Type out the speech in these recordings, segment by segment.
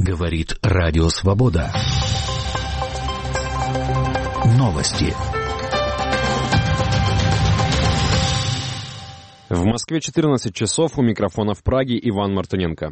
Говорит Радио Свобода. Новости. В Москве 14 часов, у микрофона в Праге Иван Мартыненко.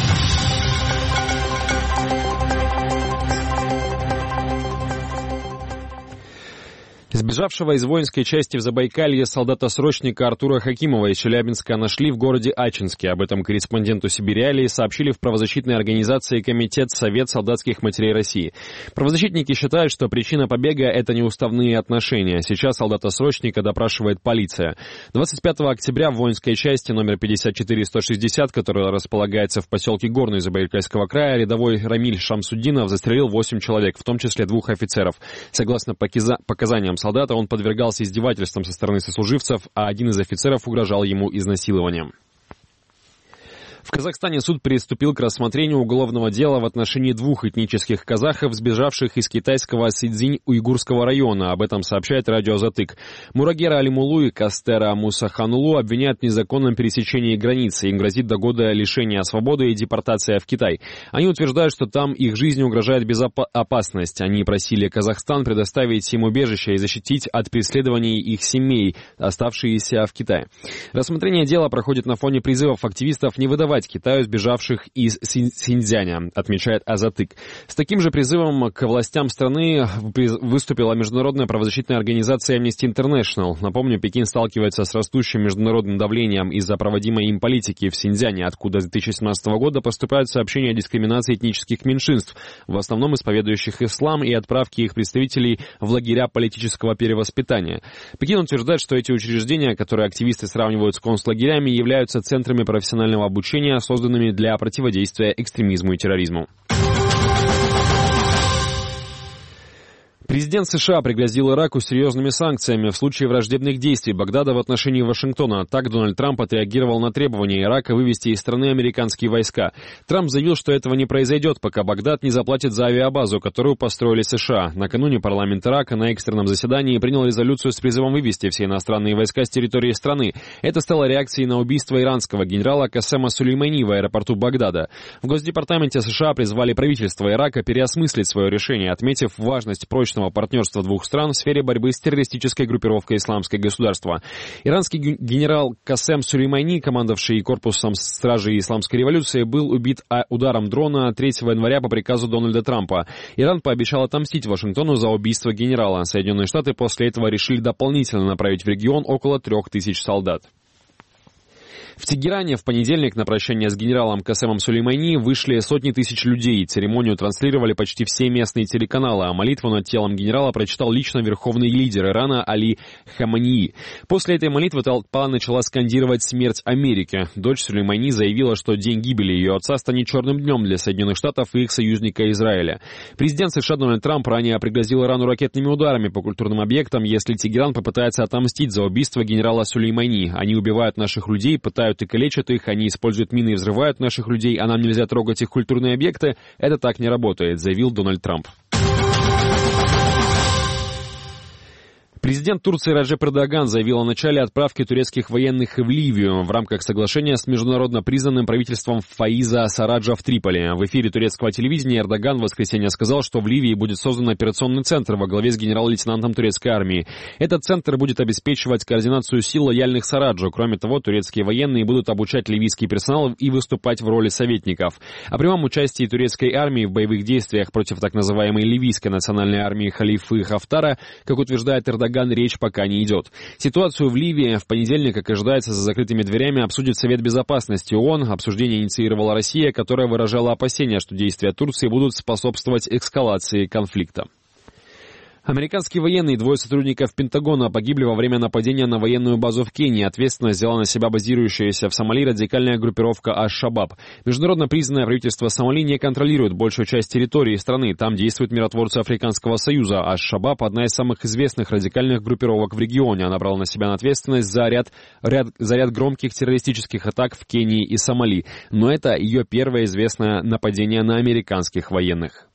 Сбежавшего из воинской части в Забайкалье солдата-срочника Артура Хакимова из Челябинска нашли в городе Ачинске. Об этом корреспонденту Сибириалии сообщили в правозащитной организации «Комитет Совет солдатских матерей России». Правозащитники считают, что причина побега – это неуставные отношения. Сейчас солдата-срочника допрашивает полиция. 25 октября в воинской части номер 54160, которая располагается в поселке Горный Забайкальского края, рядовой Рамиль Шамсуддинов застрелил 8 человек, в том числе 2 офицеров. Согласно показаниям солдата, он подвергался издевательствам со стороны сослуживцев, а один из офицеров угрожал ему изнасилованием. В Казахстане суд приступил к рассмотрению уголовного дела в отношении 2 этнических казахов, сбежавших из китайского Сидзинь-Уйгурского района. Об этом сообщает радио «Затык». Мурагера Алимулу и Кастера Мусаханулу обвиняют в незаконном пересечении границы. Им грозит до года лишения свободы и депортация в Китай. Они утверждают, что там их жизни угрожает опасность. Они просили Казахстан предоставить им убежище и защитить от преследований их семей, оставшиеся в Китае. Рассмотрение дела проходит на фоне призывов активистов не выдавать Китаю сбежавших из Синьцзяня, отмечает Азатык. С таким же призывом к властям страны выступила международная правозащитная организация Amnesty International. Напомню, Пекин сталкивается с растущим международным давлением из-за проводимой им политики в Синьцзяне, откуда с 2017 года поступают сообщения о дискриминации этнических меньшинств, в основном исповедующих ислам, и отправке их представителей в лагеря политического перевоспитания. Пекин утверждает, что эти учреждения, которые активисты сравнивают с концлагерями, являются центрами профессионального обучения, созданными для противодействия экстремизму и терроризму. Президент США пригрозил Ираку серьезными санкциями в случае враждебных действий Багдада в отношении Вашингтона. Так Дональд Трамп отреагировал на требование Ирака вывести из страны американские войска. Трамп заявил, что этого не произойдет, пока Багдад не заплатит за авиабазу, которую построили США. Накануне парламент Ирака на экстренном заседании принял резолюцию с призывом вывести все иностранные войска с территории страны. Это стало реакцией на убийство иранского генерала Касема Сулеймани в аэропорту Багдада. В Госдепартаменте США призвали правительство Ирака переосмыслить свое решение, отметив важность прочного партнерства 2 стран в сфере борьбы с террористической группировкой «Исламское государство». Иранский генерал Касем Сулеймани, командовавший корпусом стражей Исламской революции, был убит ударом дрона 3 января по приказу Дональда Трампа. Иран пообещал отомстить Вашингтону за убийство генерала. Соединенные Штаты после этого решили дополнительно направить в регион около 3000 солдат. В Тегеране в понедельник на прощание с генералом Касемом Сулеймани вышли сотни тысяч людей. Церемонию транслировали почти все местные телеканалы, а молитву над телом генерала прочитал лично верховный лидер Ирана Али Хамании. После этой молитвы толпа начала скандировать «Смерть Америке». Дочь Сулеймани заявила, что день гибели ее отца станет черным днем для Соединенных Штатов и их союзника Израиля. Президент США Дональд Трамп ранее пригрозил Ирану ракетными ударами по культурным объектам, если Тегеран попытается отомстить за убийство генерала Сулеймани. Они убивают наших людей, пытают и калечат их, они используют мины и взрывают наших людей, а нам нельзя трогать их культурные объекты. Это так не работает, заявил Дональд Трамп. Президент Турции Раджеп Эрдоган заявил о начале отправки турецких военных в Ливию в рамках соглашения с международно признанным правительством Фаиза Сараджа в Триполи. В эфире турецкого телевидения Эрдоган в воскресенье сказал, что в Ливии будет создан операционный центр во главе с генерал-лейтенантом турецкой армии. Этот центр будет обеспечивать координацию сил лояльных Сараджу. Кроме того, турецкие военные будут обучать ливийский персонал и выступать в роли советников. О прямом участии турецкой армии в боевых действиях против так называемой ливийской национальной армии халифы Хафтара, как утверждает Эрдоган, речь пока не идет. Ситуацию в Ливии в понедельник, как ожидается, за закрытыми дверями обсудит Совет Безопасности ООН. Обсуждение инициировала Россия, которая выражала опасения, что действия Турции будут способствовать эскалации конфликта. Американские военные и 2 сотрудников Пентагона погибли во время нападения на военную базу в Кении. Ответственность взяла на себя базирующаяся в Сомали радикальная группировка Аш-Шабаб. Международно признанное правительство Сомали не контролирует большую часть территории страны. Там действуют миротворцы Африканского Союза. Аш-Шабаб – одна из самых известных радикальных группировок в регионе. Она брала на себя ответственность за ряд громких террористических атак в Кении и Сомали. Но это ее первое известное нападение на американских военных.